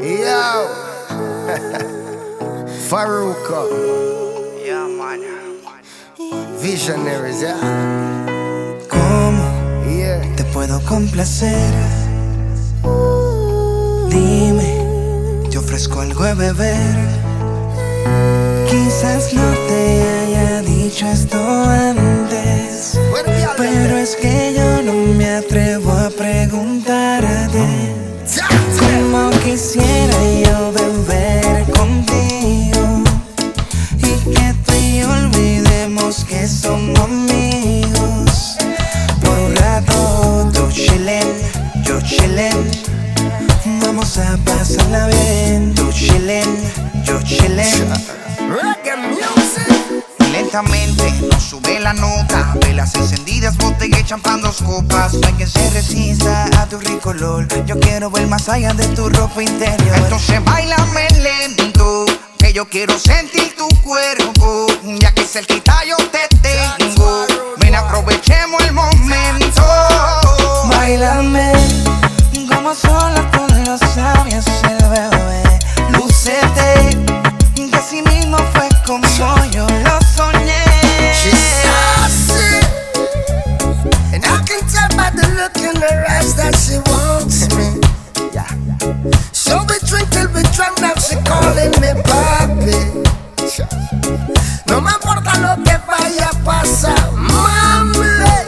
Yo, Faruko, Yeah, man. Visionaries, yeah. ¿Cómo Yeah. te puedo complacer? Dime, te ofrezco algo de beber. Quizás no te haya dicho esto antes, pero es que yo no me atrevo a preguntarte. Como quisiera yo beber contigo y que tú y yo olvidemos que somos amigos. Por un rato tú chillen, yo chillen. Vamos a pasarla bien. Tú chillen, yo chillen. Reggae music. Lentamente nos sube la nota. Velas encendidas, botella y champán, 2 copas. No hay quien se resista a tu rico olor. Yo quiero ver más allá de tu ropa interior. Entonces bailame lento, que yo quiero sentir tu cuerpo. Ya que cerquita yo te tengo, ven aprovechemos el momento. Bailame como sola tú lo sabes, el bebé. Lúcete, que así mismo fue como yo lo soñé. She's sassy, and I can tell by the look in her eyes that she wants me. Yeah. So we drink till we drunk, now she calling me papi. No me importa lo que vaya a pasar, mami,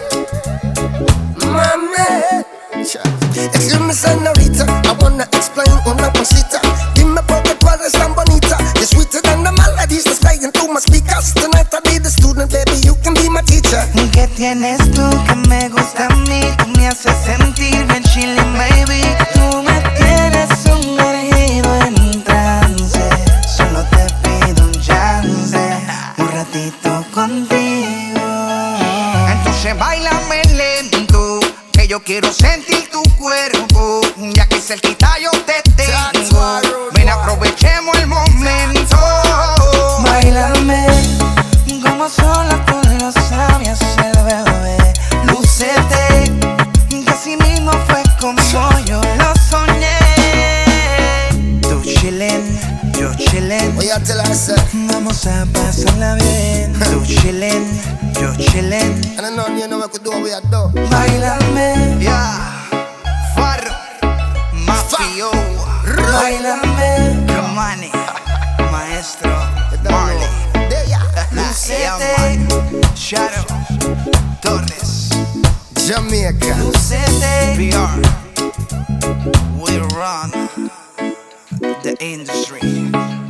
mami. Excuse me, señorita, I wanna explain una cosita. Dime por qué tú eres tan bonita. You're sweeter than the melodies that's playing through my speakers. Tonight I need a student, baby, you can be my teacher. ¿Qué tienes tú que me gusta a mí? Tú me haces sentir bien chilling, baby. Tú me tienes sumergido en trance. Solo te pido un chance, un ratito contigo. Entonces bailame lento, que yo quiero sentir tu cuerpo. Ya que cerquita yo te tengo, ven aprovechemos el momento. Bailame como sola tú lo sabes, el bebé. Lúcete, que así mismo fue como yo lo soñé. Tú chillen, yo chillen. Oye, te la hace. Vamos a pasarla bien. Tú chillen, yo chillen. And I know you know what we do, we are done. Bailame, Yeah, Farro, Mafio, bailame. Romani, Maestro, Marley, yeah, man. Shadow, Torres, Jamaica. Lúcete. PR, we run the industry.